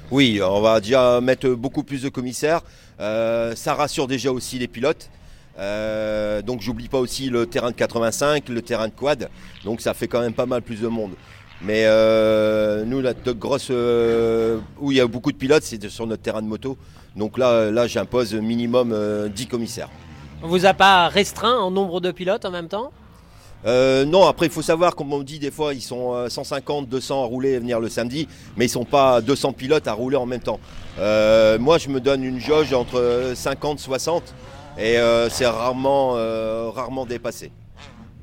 Oui, on va déjà mettre beaucoup plus de commissaires. Ça rassure déjà aussi les pilotes. Donc j'oublie pas aussi le terrain de 85, le terrain de quad. Donc ça fait quand même pas mal plus de monde. Mais nous, la grosse où il y a beaucoup de pilotes, c'est sur notre terrain de moto. Donc là j'impose minimum 10 commissaires. On vous a pas restreint en nombre de pilotes en même temps? Non, après il faut savoir, comme on dit, des fois ils sont 150, 200 à rouler et venir le samedi, mais ils sont pas 200 pilotes à rouler en même temps. Moi je me donne une jauge entre 50 60 et c'est rarement dépassé.